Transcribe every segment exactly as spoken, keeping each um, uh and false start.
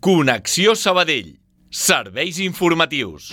Connexió Sabadell. Serveis informatius.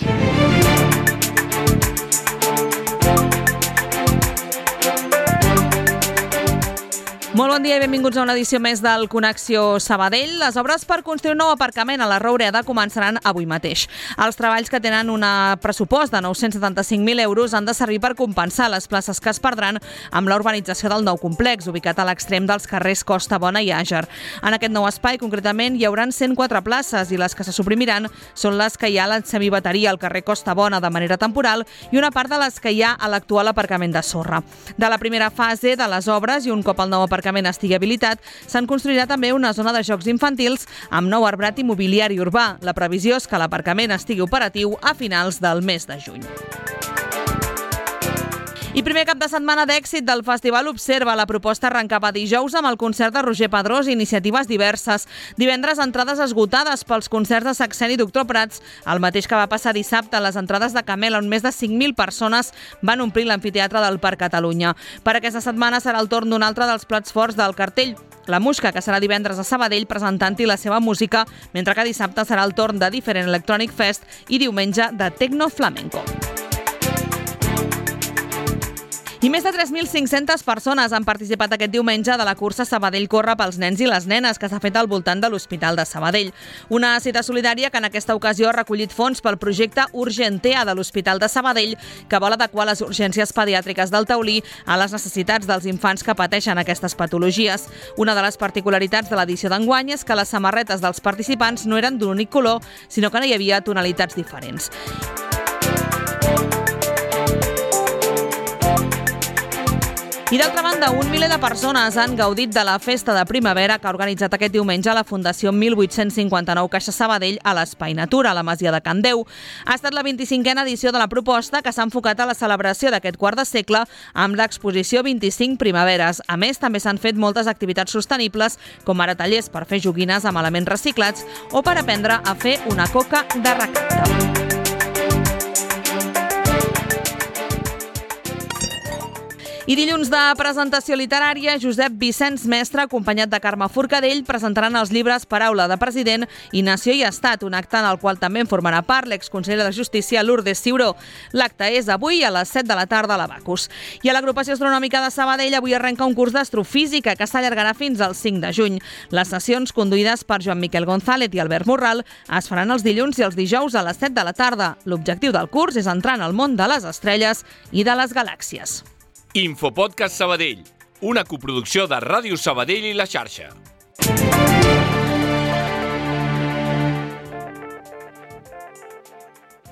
Molt bon dia i benvinguts a una edició més del Connexió Sabadell. Les obres per construir un nou aparcament a la Roureda començaran avui mateix. Els treballs, que tenen un pressupost de nou-cents setanta-cinc mil euros, han de servir per compensar les places que es perdran amb la urbanització del nou complex, ubicat a l'extrem dels carrers Costa Bona i Àger. En aquest nou espai, concretament, hi haurà cent quatre places i les que se suprimiran són les que hi ha a la semibateria al carrer Costa Bona de manera temporal i una part de les que hi ha a l'actual aparcament de sorra. De la primera fase de les obres i un cop el nou aparcament estigui habilitat, se'n construirà també una zona de jocs infantils amb nou arbrat immobiliari urbà. La previsió és que l'aparcament estigui operatiu a finals del mes de juny. I primer cap de setmana d'èxit del Festival Observa. La proposta arrencava dijous amb el concert de Roger Pedrós i iniciatives diverses. Divendres, entrades esgotades pels concerts de Saxena i Doctor Prats, el mateix que va passar dissabte a les entrades de Camela, on més de cinc mil persones van omplir l'amfiteatre del Parc Catalunya. Per aquesta setmana serà el torn d'un altre dels plats forts del cartell, La Musca, que serà divendres a Sabadell presentant-hi la seva música, mentre que dissabte serà el torn de Different Electronic Fest i diumenge de Tecno Flamenco. I més de tres mil cinc-centes persones han participat aquest diumenge de la cursa Sabadell Corre pels nens i les nenes, que s'ha fet al voltant de l'Hospital de Sabadell. Una cita solidària que en aquesta ocasió ha recollit fons pel projecte Urgentea de l'Hospital de Sabadell, que vol adequar les urgències pediàtriques del Taulí a les necessitats dels infants que pateixen aquestes patologies. Una de les particularitats de l'edició d'enguany és que les samarretes dels participants no eren d'un únic color, sinó que no hi havia tonalitats diferents. I d'altra banda, un miler de persones han gaudit de la festa de primavera que ha organitzat aquest diumenge la Fundació mil vuit-cents cinquanta-nou Caixa Sabadell a l'Espai Natura, a la Masia de Can Déu. Ha estat la vint-i-cinquena edició de la proposta, que s'ha enfocat a la celebració d'aquest quart de segle amb l'exposició vint-i-cinc Primaveres. A més, també s'han fet moltes activitats sostenibles, com ara tallers per fer joguines amb elements reciclats o per aprendre a fer una coca de recapte. I dilluns de presentació literària, Josep Vicenç Mestre, acompanyat de Carme Forcadell, presentaran els llibres Paraula de President i Nació i Estat, un acte en el qual també en formarà part l'exconsellera de Justícia Lourdes Ciuró. L'acte és avui a les set de la tarda a l'Abacus. I a l'Agrupació Astronòmica de Sabadell avui arrenca un curs d'astrofísica que s'allargarà fins al cinc de juny. Les sessions, conduïdes per Joan Miquel González i Albert Morral, es faran els dilluns i els dijous a les set de la tarda. L'objectiu del curs és entrar en el món de les estrelles i de les galàxies. Infopodcast Sabadell, una coproducció de Ràdio Sabadell i La Xarxa.